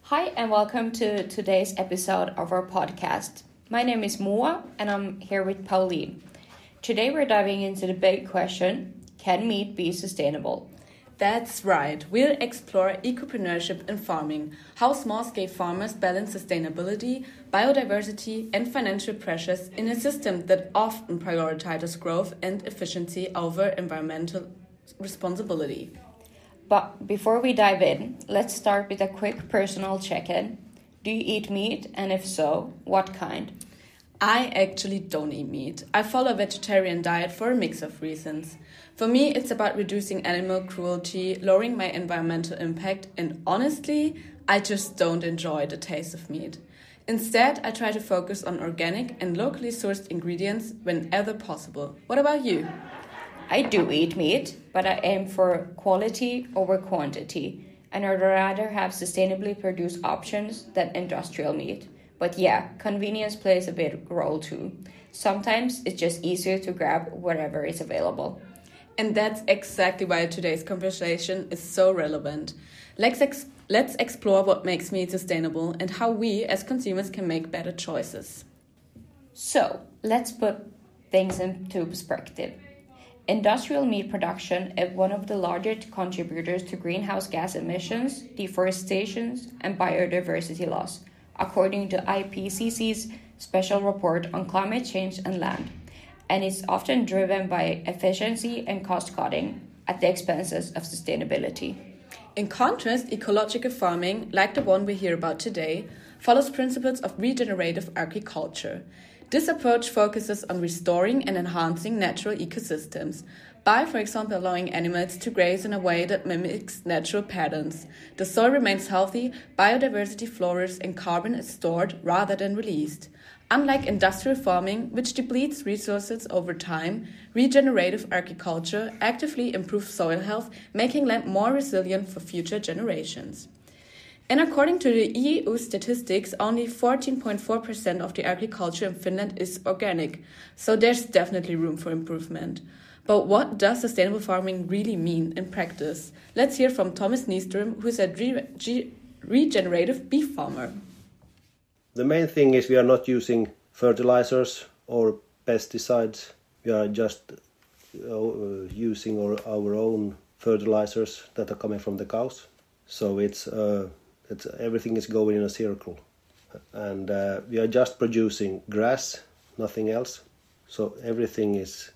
Hi, and welcome to today's episode of our podcast. My name is Moa, and I'm here with Pauline. Today, we're diving into the big question: can meat be sustainable? That's right. We'll explore ecopreneurship in farming, how small-scale farmers balance sustainability, biodiversity, and financial pressures in a system that often prioritizes growth and efficiency over environmental responsibility. But before we dive in, let's start with a quick personal check-in. Do you eat meat, and if so, what kind? I actually don't eat meat. I follow a vegetarian diet for a mix of reasons. For me, it's about reducing animal cruelty, lowering my environmental impact, and honestly, I just don't enjoy the taste of meat. Instead, I try to focus on organic and locally sourced ingredients whenever possible. What about you? I do eat meat, but I aim for quality over quantity, and I'd rather have sustainably produced options than industrial meat. But yeah, convenience plays a big role too. Sometimes it's just easier to grab whatever is available. And that's exactly why today's conversation is so relevant. Let's explore what makes meat sustainable and how we as consumers can make better choices. So, let's put things into perspective. Industrial meat production is one of the largest contributors to greenhouse gas emissions, deforestation, and biodiversity loss, according to IPCC's special report on climate change and land, and is often driven by efficiency and cost cutting at the expenses of sustainability. In contrast, ecological farming, like the one we hear about today, follows principles of regenerative agriculture. This approach focuses on restoring and enhancing natural ecosystems by, for example, allowing animals to graze in a way that mimics natural patterns. The soil remains healthy, biodiversity flourishes, and carbon is stored rather than released. Unlike industrial farming, which depletes resources over time, regenerative agriculture actively improves soil health, making land more resilient for future generations. And according to the EU statistics, only 14.4% of the agriculture in Finland is organic, so there's definitely room for improvement. But what does sustainable farming really mean in practice? Let's hear from Thomas Nyström, who's a regenerative beef farmer. The main thing is we are not using fertilizers or pesticides. We are just using our own fertilizers that are coming from the cows. So it's everything is going in a circle, and we are just producing grass, nothing else. So everything is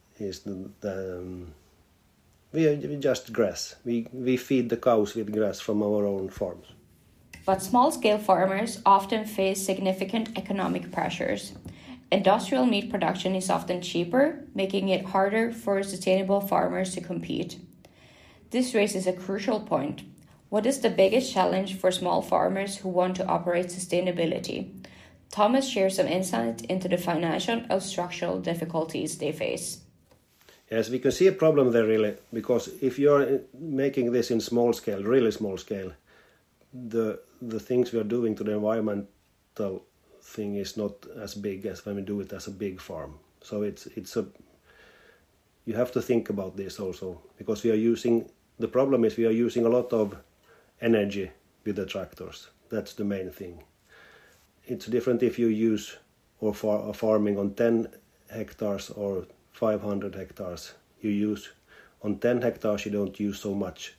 we just grass. We feed the cows with grass from our own farms. But small-scale farmers often face significant economic pressures. Industrial meat production is often cheaper, making it harder for sustainable farmers to compete. This raises a crucial point. What is the biggest challenge for small farmers who want to operate sustainability? Thomas shares some insight into the financial and structural difficulties they face. Yes, we can see a problem there really, because if you're making this in small scale, really small scale, the things we are doing to the environmental thing is not as big as when we do it as a big farm. So you have to think about this also, because the problem is we are using a lot of energy with the tractors. That's the main thing. It's different if you use or farming on 10 hectares or 500 hectares. You use on 10 hectares you don't use so much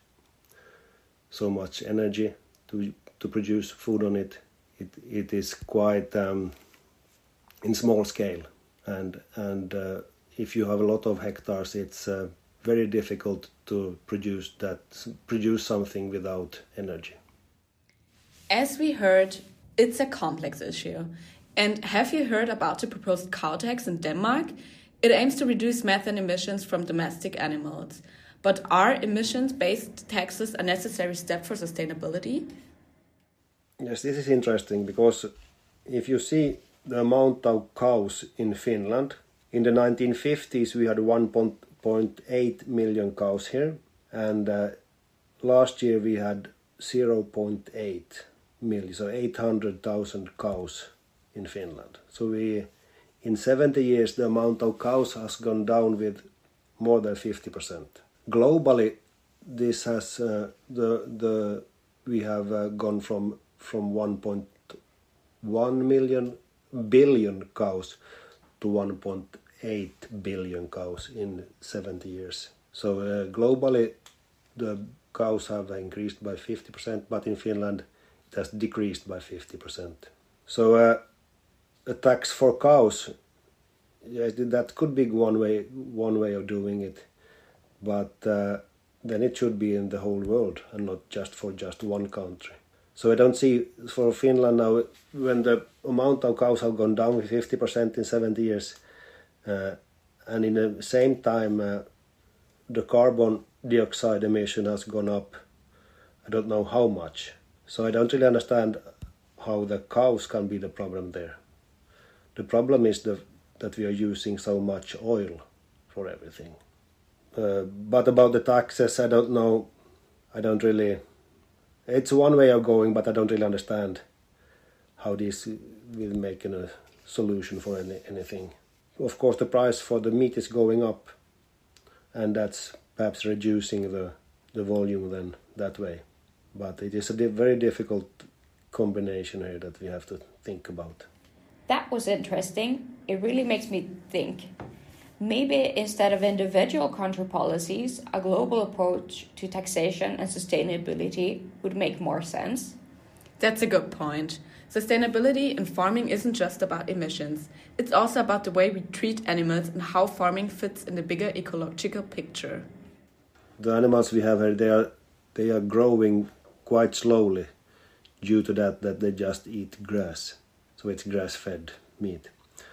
energy to produce food on it. It is quite in small scale, and if you have a lot of hectares, it's very difficult to produce something without energy. As we heard, it's a complex issue. And have you heard about the proposed cow tax in Denmark? It aims to reduce methane emissions from domestic animals. But are emissions-based taxes a necessary step for sustainability? Yes, this is interesting, because if you see the amount of cows in Finland, in the 1950s we had 1.8 million cows here, and last year we had 0.8 million, so 800,000 cows in Finland. So in 70 years the amount of cows has gone down with more than 50%. Globally, this has we have gone from from 1.1 billion cows to 1.8 billion cows in 70 years. So globally, the cows have increased by 50%, but in Finland it has decreased by 50%. So a tax for cows, yes, that could be one way of doing it, but then it should be in the whole world and not just for one country. So I don't see for Finland now, when the amount of cows have gone down with 50% in 70 years, and in the same time the carbon dioxide emission has gone up, I don't know how much. So I don't really understand how the cows can be the problem there. The problem is that we are using so much oil for everything. But about the taxes, I don't know. I don't really... It's one way of going, but I don't really understand how this will make a solution for anything. Of course, the price for the meat is going up, and that's perhaps reducing the volume then that way. But it is a very difficult combination here that we have to think about. That was interesting. It really makes me think. Maybe instead of individual country policies, a global approach to taxation and sustainability would make more sense. That's a good point. Sustainability in farming isn't just about emissions. It's also about the way we treat animals and how farming fits in the bigger ecological picture. The animals we have here, they are growing quite slowly due to that they just eat grass. So it's grass-fed meat.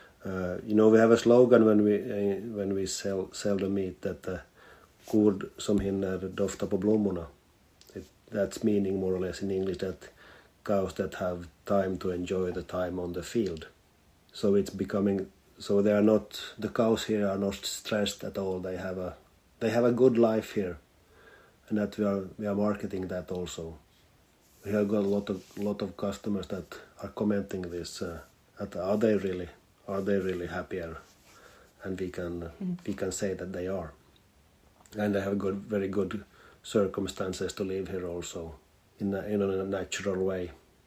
We have a slogan when we sell the meat that kor som hinner dofta på blommorna. That's meaning more or less in English that cows that have time to enjoy the time on the field. So it's becoming so the cows here are not stressed at all. They have a good life here, and that we are marketing that also. We have got a lot of customers that are commenting this. Are they really happier? And we can say that they are, and they have very good circumstances to live here also in a natural way.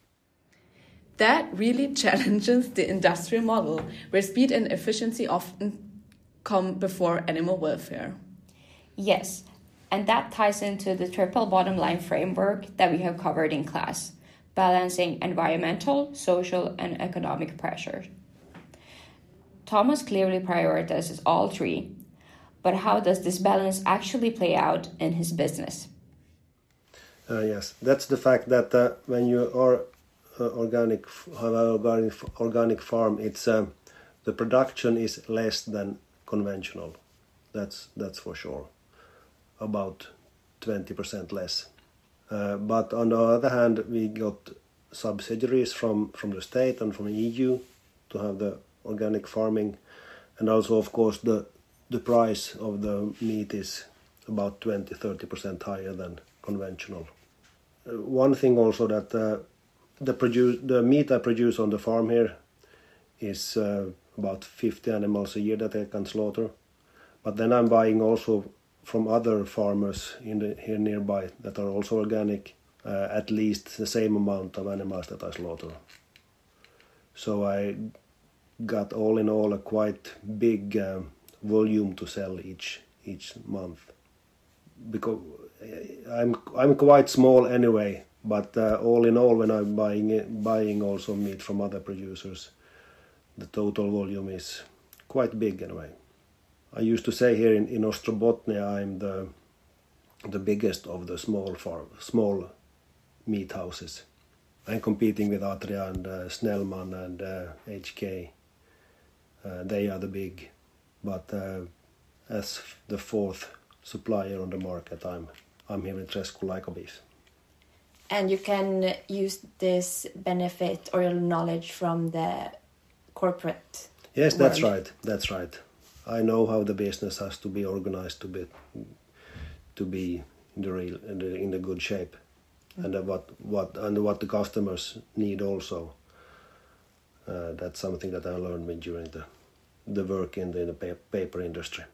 That really challenges the industrial model, where speed and efficiency often come before animal welfare. Yes, and that ties into the triple bottom line framework that we have covered in class, balancing environmental, social, and economic pressures. Thomas clearly prioritizes all three, but how does this balance actually play out in his business? Yes, that's the fact that when you are organic farm, it's the production is less than conventional. That's for sure, about 20% less. But on the other hand, we got subsidies from the state and from the EU to have the organic farming, and also of course the price of the meat is about 20-30% higher than conventional. One thing also that the meat I produce on the farm here is about 50 animals a year that I can slaughter, but then I'm buying also from other farmers here nearby that are also organic, at least the same amount of animals that I slaughter. So I got all in all a quite big volume to sell each month, because I'm quite small anyway. But all in all, when I'm buying also meat from other producers, the total volume is quite big anyway. I used to say here in Ostrobotnia I'm the biggest of the small meat houses. I'm competing with Atria and Snellman and HK. They are the big, but as the fourth supplier on the market, I'm here with Rescue Like a Beef. And you can use this benefit or your knowledge from the corporate. Yes, world. That's right. I know how the business has to be organized to be in the good shape, and what the customers need also. That's something that I learned during the work in the paper industry.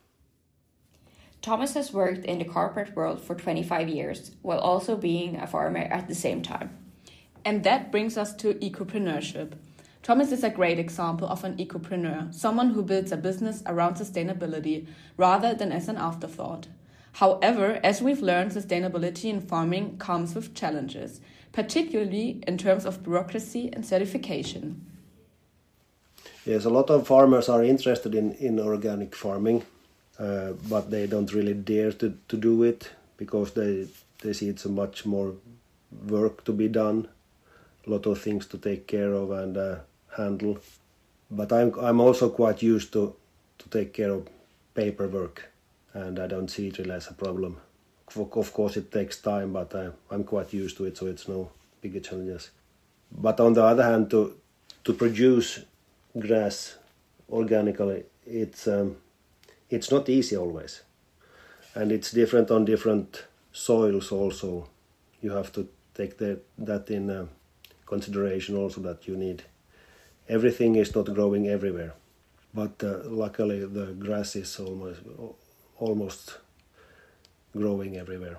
Thomas has worked in the corporate world for 25 years, while also being a farmer at the same time. And that brings us to ecopreneurship. Thomas is a great example of an ecopreneur, someone who builds a business around sustainability rather than as an afterthought. However, as we've learned, sustainability in farming comes with challenges, particularly in terms of bureaucracy and certification. Yes, a lot of farmers are interested in organic farming, but they don't really dare to do it because they see it's a much more work to be done, a lot of things to take care of and handle. But I'm also quite used to take care of paperwork, and I don't see it really as a problem. Of course it takes time, but I'm quite used to it, so it's no bigger challenges. But on the other hand, to produce grass organically, it's not easy always, and it's different on different soils also. You have to take that in consideration also, that you need everything is not growing everywhere, but luckily the grass is almost growing everywhere.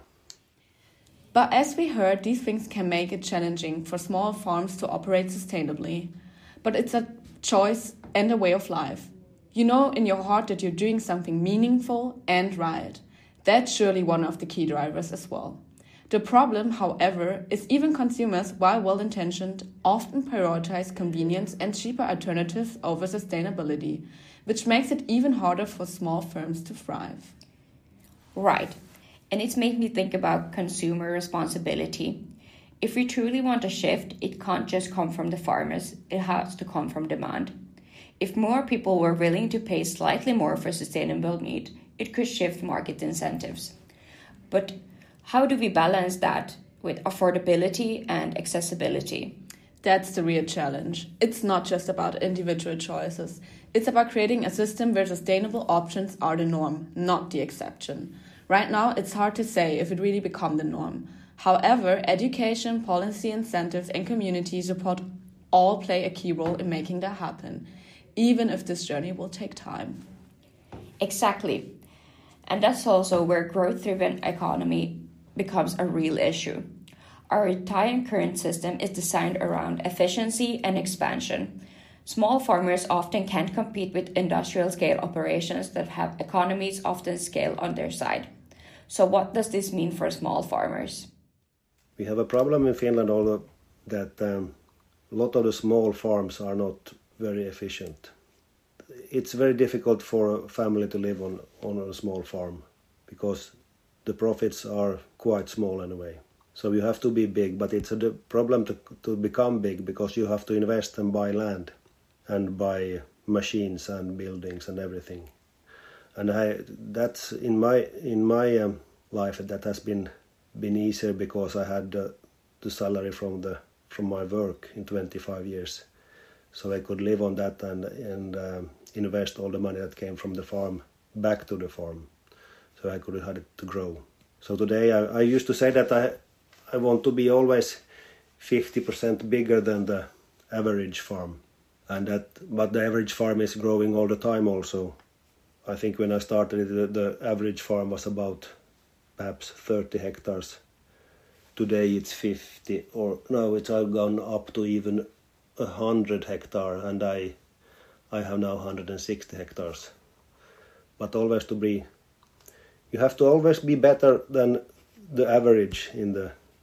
But as we heard, these things can make it challenging for small farms to operate sustainably. But it's a choice and a way of life. You know in your heart that you're doing something meaningful and right. That's surely one of the key drivers as well. The problem, however, is even consumers, while well-intentioned, often prioritize convenience and cheaper alternatives over sustainability, which makes it even harder for small firms to thrive. Right. And it's made me think about consumer responsibility. If we truly want a shift, it can't just come from the farmers, it has to come from demand. If more people were willing to pay slightly more for sustainable meat, it could shift market incentives. But how do we balance that with affordability and accessibility? That's the real challenge. It's not just about individual choices. It's about creating a system where sustainable options are the norm, not the exception. Right now, it's hard to say if it really become the norm. However, education, policy incentives, and community support all play a key role in making that happen, even if this journey will take time. Exactly. And that's also where growth-driven economy becomes a real issue. Our entire current system is designed around efficiency and expansion. Small farmers often can't compete with industrial-scale operations that have economies often scale on their side. So what does this mean for small farmers? We have a problem in Finland, although that a lot of the small farms are not very efficient. It's very difficult for a family to live on a small farm because the profits are quite small anyway. So you have to be big, but it's a problem to become big because you have to invest and buy land and buy machines and buildings and everything. And that's in my life that has been easier because I had the salary from my work in 25 years, so I could live on that and invest all the money that came from the farm back to the farm, so I could have it to grow. So today I used to say that I want to be always 50% bigger than the average farm, but the average farm is growing all the time also. I think when I started the average farm was about perhaps 30 hectares. Today it's 50, or no, it's gone up to even 100 hectares, and I have now 160 hectares. But always you have to always be better than the average in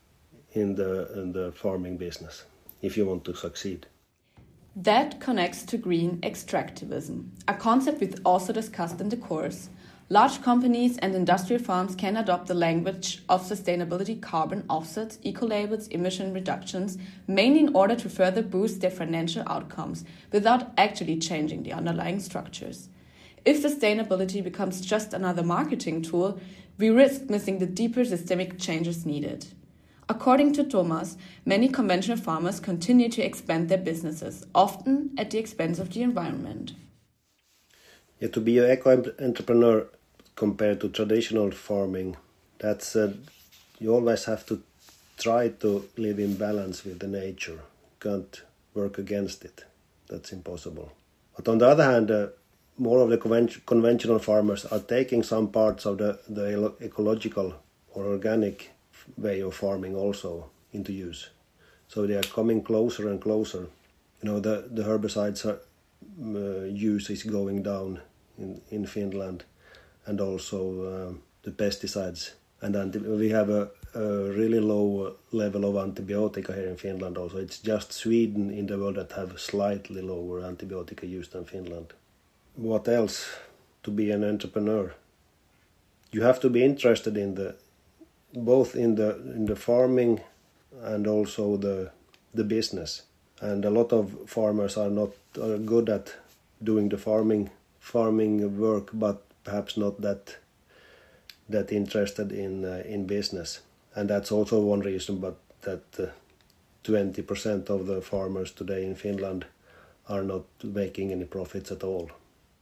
the farming business if you want to succeed. That connects to green extractivism, a concept we've also discussed in the course. Large companies and industrial farms can adopt the language of sustainability, carbon offsets, eco-labels, emission reductions, mainly in order to further boost their financial outcomes without actually changing the underlying structures. If sustainability becomes just another marketing tool, we risk missing the deeper systemic changes needed. According to Thomas, many conventional farmers continue to expand their businesses, often at the expense of the environment. Yeah, to be an eco-entrepreneur compared to traditional farming, that's you always have to try to live in balance with the nature. You can't work against it. That's impossible. But on the other hand, more of the conventional farmers are taking some parts of the ecological or organic way of farming also into use. So they are coming closer and closer. The herbicides use is going down in Finland, and also the pesticides. And we have a really low level of antibiotica here in Finland also. It's just Sweden in the world that have slightly lower antibiotica use than Finland. What else to be an entrepreneur? You have to be interested in both in the farming and also the business. And a lot of farmers are good at doing the farming work, but perhaps not that interested in business. And that's also one reason, but that 20% of the farmers today in Finland are not making any profits at all.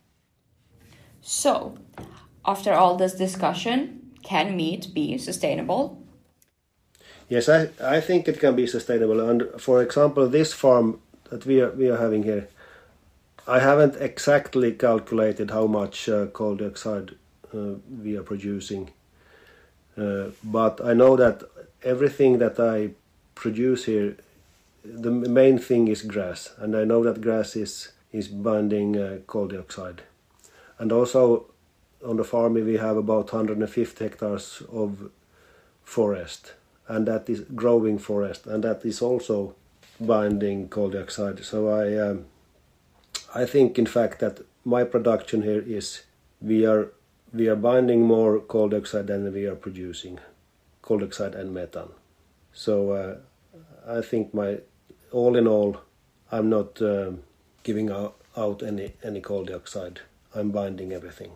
So, after all this discussion, can meat be sustainable? Yes, I think it can be sustainable. And for example, this farm that we are having here, I haven't exactly calculated how much coal dioxide we are producing. But I know that everything that I produce here, the main thing is grass. And I know that grass is binding coal dioxide. And also on the farm we have about 150 hectares of forest. And that is growing forest. And that is also binding coal dioxide. So I think in fact that my production here is we are binding more coal dioxide than we are producing, coal dioxide and methane. So I think all in all, I'm not giving out any coal dioxide. I'm binding everything.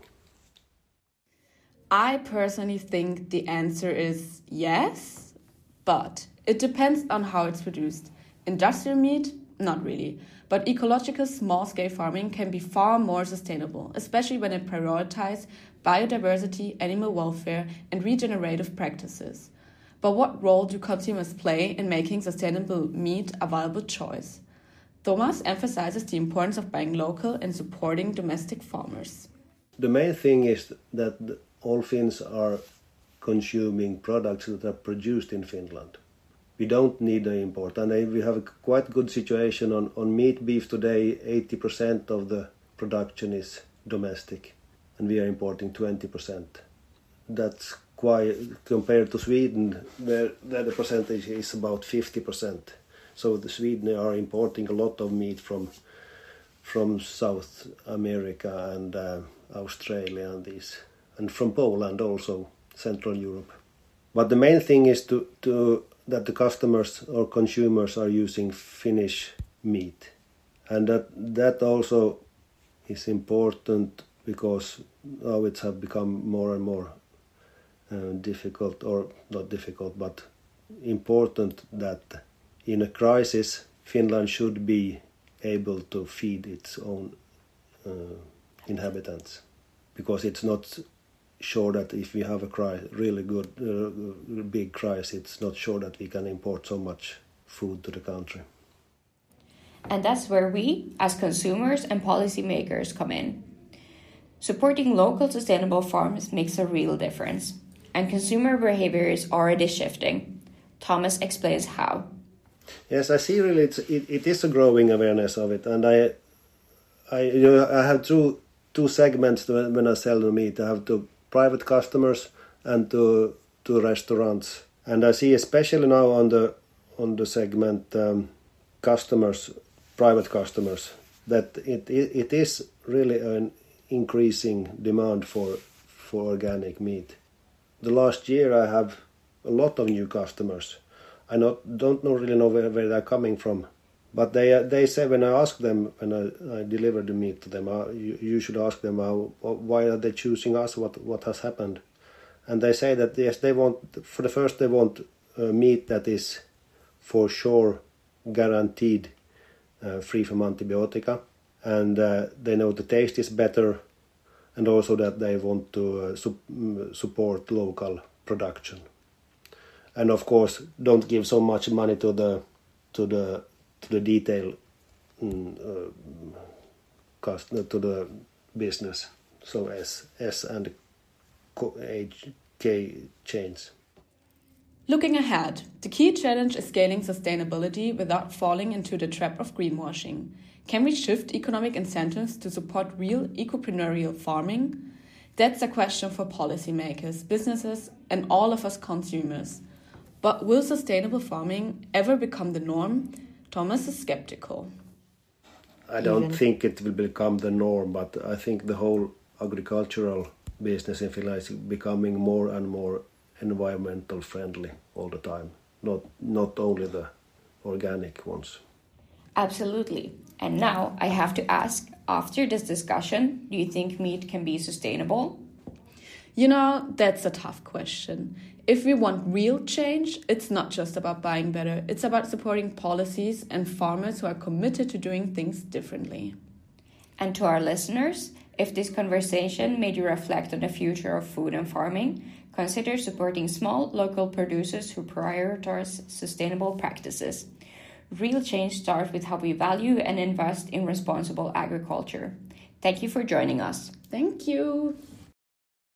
I personally think the answer is yes, but it depends on how it's produced. Industrial meat, not really. But ecological small-scale farming can be far more sustainable, especially when it prioritizes biodiversity, animal welfare, and regenerative practices. But what role do consumers play in making sustainable meat a viable choice? Thomas emphasizes the importance of buying local and supporting domestic farmers. The main thing is that all Finns are consuming products that are produced in Finland. We don't need the import, and we have a quite good situation on meat beef today. 80% of the production is domestic, and we are importing 20%. That's quite compared to Sweden, where the percentage is about 50%. So Sweden are importing a lot of meat from South America and Australia and from Poland also, Central Europe. But the main thing is that the customers or consumers are using Finnish meat, and that also is important because now it has become more and more difficult, or not difficult, but important that in a crisis Finland should be able to feed its own inhabitants, because it's not sure that if we have a really good big crisis, it's not sure that we can import so much food to the country. And that's where we, as consumers and policymakers, come in. Supporting local sustainable farms makes a real difference, and consumer behavior is already shifting. Thomas explains how. Yes, I see really it is a growing awareness of it, and I have two segments when I sell the meat. I have to private customers and to restaurants, and I see especially now on the segment customers, private customers, that it is really an increasing demand for organic meat. The last year I have a lot of new customers. I don't really know where they're coming from, but they say when I ask them, when I deliver the meat to them, you should ask them why are they choosing us, what has happened, and they say that yes, they want meat that is for sure guaranteed free from antibiotica, and they know the taste is better, and also that they want to support local production. And of course, don't give so much money to the detail cost to the business. So S and K chains. Looking ahead, the key challenge is scaling sustainability without falling into the trap of greenwashing. Can we shift economic incentives to support real ecopreneurial farming? That's a question for policymakers, businesses, and all of us consumers. But will sustainable farming ever become the norm? Thomas is skeptical. I don't think it will become the norm, but I think the whole agricultural business in Finland is becoming more and more environmental friendly all the time, not only the organic ones. Absolutely. And now I have to ask, after this discussion, do you think meat can be sustainable? You know, that's a tough question. If we want real change, it's not just about buying better. It's about supporting policies and farmers who are committed to doing things differently. And to our listeners, if this conversation made you reflect on the future of food and farming, consider supporting small local producers who prioritize sustainable practices. Real change starts with how we value and invest in responsible agriculture. Thank you for joining us. Thank you.